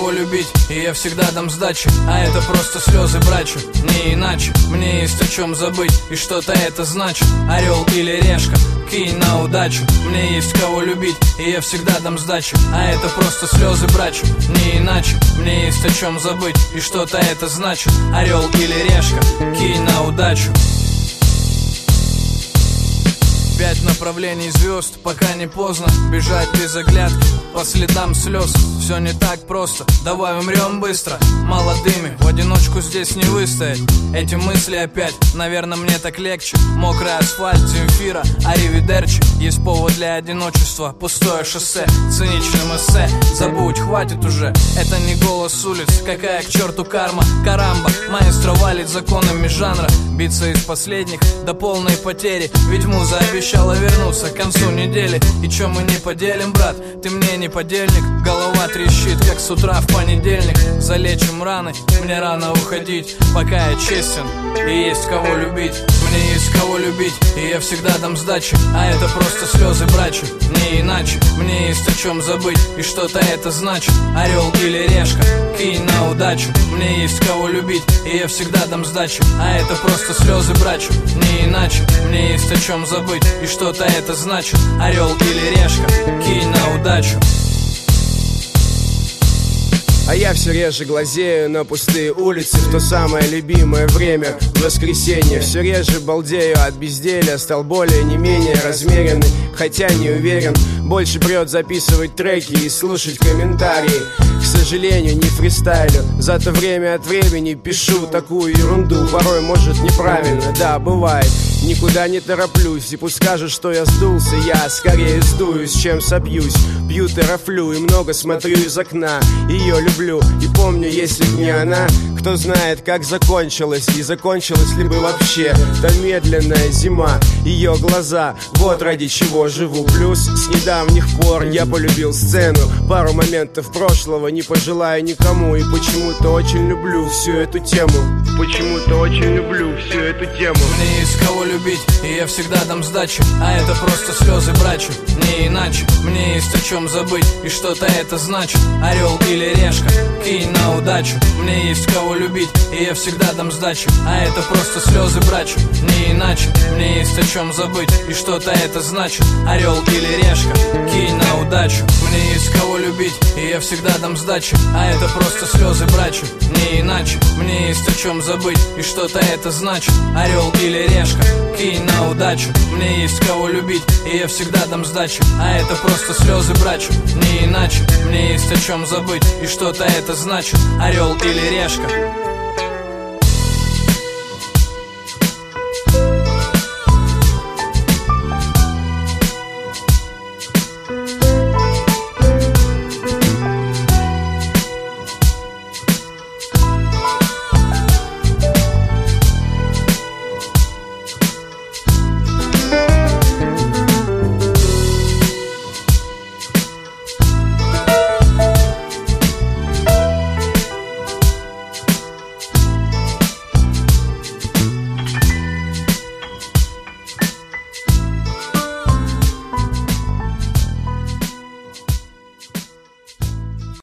кого любить, и я всегда дам сдачи. А это просто слезы брачу, не иначе. Мне есть о чем забыть, и что-то это значит. Орел или решка, кинь на удачу. Мне есть кого любить, и я всегда дам сдачи. А это просто слезы брачу, не иначе. Мне есть о чем забыть, и что-то это значит. Орел или решка, кинь на удачу. 5 направлений звезд, пока не поздно бежать без оглядки, по следам слез. Все не так просто, давай умрем быстро, молодыми, в одиночку здесь не выстоять. Эти мысли опять, наверное, мне так легче. Мокрый асфальт, Земфира, аривидерчи. Есть повод для одиночества, пустое шоссе, циничным эссе. Забудь, хватит уже, это не голос улиц. Какая к черту карма, карамба. Маэстро валит законами жанра, биться из последних до полной потери. Ведь муза обещала вернуться к концу недели. И чё мы не поделим, брат? Ты мне не подельник. Голова трещит, как с утра в понедельник. Залечим раны, мне рано уходить, пока я честен и есть кого любить. Мне есть кого любить, и я всегда дам сдачи. А это просто слезы брачу, не иначе. Мне есть о чем забыть, и что-то это значит. Орел или решка, кинь на удачу. Мне есть кого любить, и я всегда дам сдачи. А это просто слезы брачу, не иначе. Мне есть о чем забыть, и что-то это значит. Орел или решка, кинь на удачу. А я все реже глазею на пустые улицы в то самое любимое время, в воскресенье. Все реже балдею от безделья, стал более не менее размеренный, хотя не уверен. Больше прет записывать треки и слушать комментарии. К сожалению, не фристайлю, зато время от времени пишу такую ерунду. Порой, может, неправильно, да, бывает. Никуда не тороплюсь, и пусть скажут, что я сдулся, я скорее сдуюсь, чем собьюсь. Пью, тарафлю и много смотрю из окна. Ее люблю и помню, если б не она. Кто знает, как закончилась, и закончилась ли бы вообще та медленная зима. Ее глаза, вот ради чего живу. Плюс с недавних пор я полюбил сцену. Пару моментов прошлого не пожелаю никому. И почему-то очень люблю всю эту тему. Почему-то очень люблю всю эту тему. Мне есть кого любить, и я всегда дам сдачи. А это просто слезы брачу, не иначе. Мне есть о чем забыть, и что-то это значит. Орел или решка, кинь на удачу. Мне есть кого любить, и я всегда дам сдачи. А это просто слезы брачу, не иначе. Мне есть о чем забыть, и что-то это значит. Орел или решка, кинь на удачу. Мне есть кого любить, и я всегда дам сдачи. А это просто слезы брачу, не иначе. Мне есть о чем забыть, и что-то это значит. Орел или решка, кинь на удачу. Мне есть кого любить, и я всегда дам сдачи. А это просто слезы брачу, не иначе. Мне есть о чем забыть, и что-то это значит. Орел или решка.